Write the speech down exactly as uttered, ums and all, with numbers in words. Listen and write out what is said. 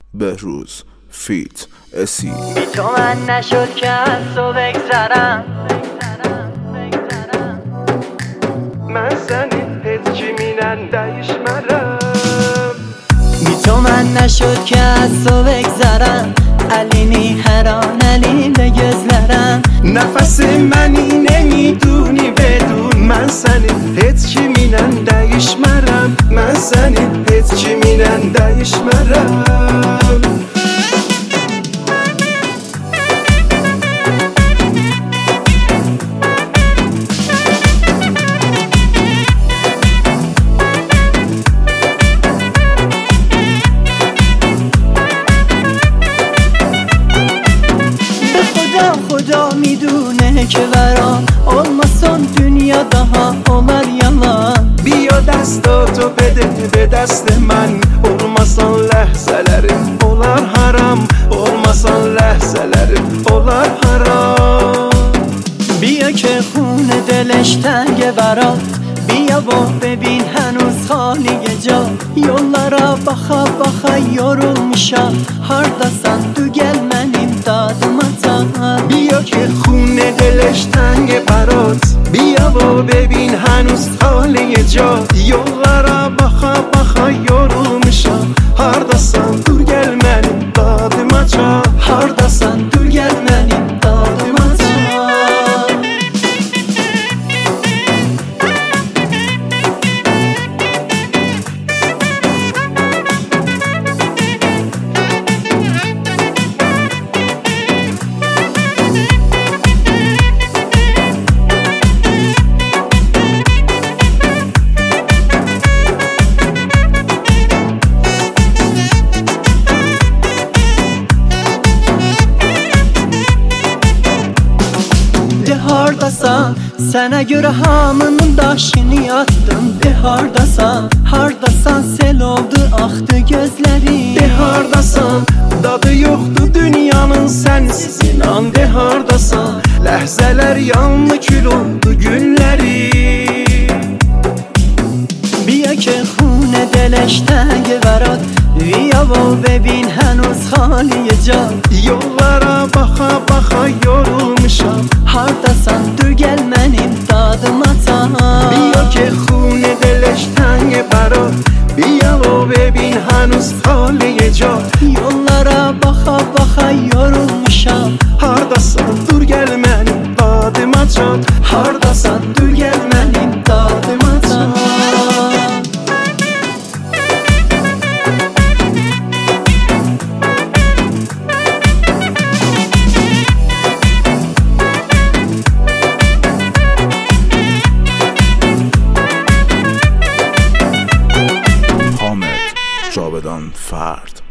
بهروز فیت اسی. بی تو من نشد که از تو بگذرم، من senin heç kiminlə dəyişmərəm. بی تو من نشد که از تو بگذرم، علینی هر آن علی به gözlerim. Nəfəsi məni neyiduni bedun, mən sənin heç kiminlə dəyişmərəm. Mən sənin heç kiminlə dəyişmərəm. خدا میدونه که برام olmasın dünya daha olar yalan. بیا دستاتو بده به دست من، olmasan ləhzələrim olar haram. Olmasan ləhzələrim olar haram. بیا که خون دلش تنگه برات، بیا و ببین هنوز خالیه جا. Yollara baka baka yorulmuşam، hardasan du gel mənim dadıma ta. بیا که خون دلش تنگ برات، بیا و ببین هنوز خالی جا. Yollara baka baka yorulmuşam، hardasan dur gel mənim dadıma ça. Hardasan dur gel mənim dadıma ta. Hardasan, sənə görə hamının daşını yatdım. De hardasan, hardasan sel oldu axdı gözlərim. De hardasan, dadı yoxdur dünyanın sənsiz inan. De hardasan, ləhzələr yanlı kül oldu günləri. بیا که خون دلش تنگه برات، بیا و ببین هنوز خالی جا. Yollara baka baka yorulmuşam، hardasan dur gel mənim dadıma ta. بیا که خون دلش تنگ برات، بیا و ببین هنوز خالی جا. Yollara baka baka yorulmuşam، hardasan dur gel mənim dadıma çat. hardasan dur gel mənim dadıma ta. حامد جاودان فرد.